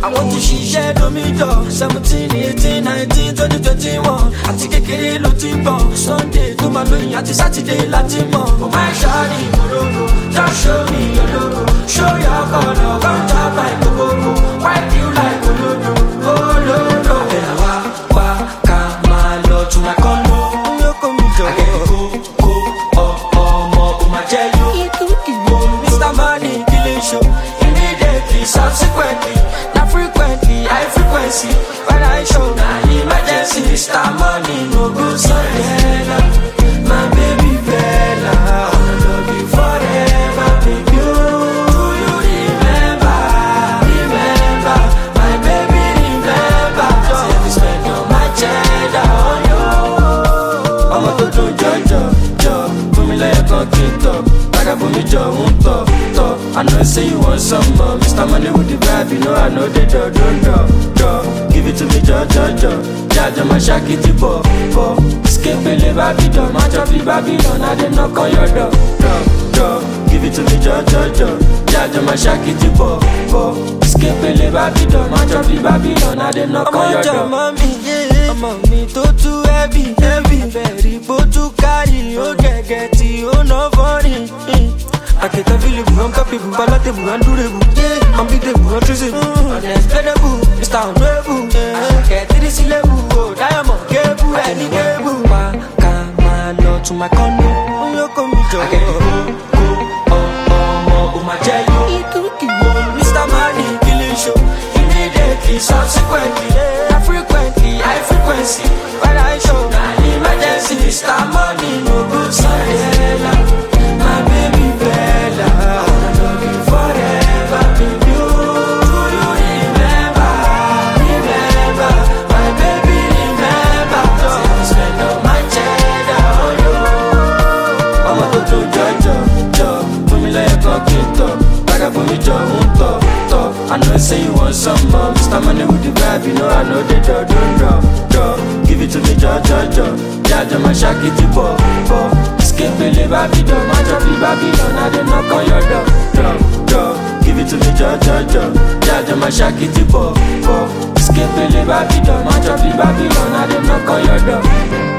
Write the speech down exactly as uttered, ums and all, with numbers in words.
I want to share do me door. Seventeen, eighteen, nineteen, twenty, twenty-one. I take a kid looking bomb. Sunday to my lawyer, at Saturday Latin mom. Oh my shawty, just show me your logo. Show your color, come top like a bobo. Wipe you like a logo. Oh no no. Then I walk, walk, come my lord to my condo. You come me to go, go, oh oh more. Oh my jelly, Mister Money killing show. Immediately, subsequently, not frequently, high frequency. When I show, now emergency. Mister Money no go Sandela, my baby Bella. I wanna love you forever, baby. Do you remember? Remember, my baby, remember. Say we spend all my cheddar on you. I'ma go to Jojo, Jo. Put me like a conquistador. Like a boomy Joe, won't talk, talk. I know say you want some more. Mister Money with the vibe, you know I know they do, do, do, do. Give it to me, Jo, Jo, Jo. Jaja, my shakity, bo, bo. Escape the Babylon, match of the Babylon. I did knock on your door, door, door. Give it to me, Jo, Jo, Jo. Jaja, my shakity, bo, bo. Escape the Babylon, match of the Babylon. I did knock on your door. Mommy, yeah. I'm on me to too heavy, heavy. Very bold to carry. Oh, get, get it, oh, no funny. I can't feel it, I'm capable, palatable, undurable. Yeah, I'm beatable, untraceable, unexplainable, Mister Honorable. I can't see this level, oh, diamond, cable, any cable. Come on, Lord, to my condo. You come me to I can't go, go, oh, oh, oh, my jelly. Mister Money, killing show. Immediately, subsequently, not frequently, high frequency. When I show, now emergency. Mister Money, no good Sandela. My baby Bella, I wanna love you forever, baby. Do you remember? Remember, my baby, remember. Say we spend all my cheddar on you. I'ma go to Jojo, Jo. Put me like a conquistador. Like a boomy Joe, won't talk, talk. I know say you want some more. Mister Money with the vibe, you know I know they do, do, do, do. Give it to me, Jo, Jo, Jo. Jaja, my shakity, bo, bo. Escape the Babylon, match of the Babylon. I did knock on your door, door, door. Give it to me, Jo, Jo, Jo. Jaja, my shakity, bo, bo. Escape the Babylon, match of the Babylon. I did knock on your door.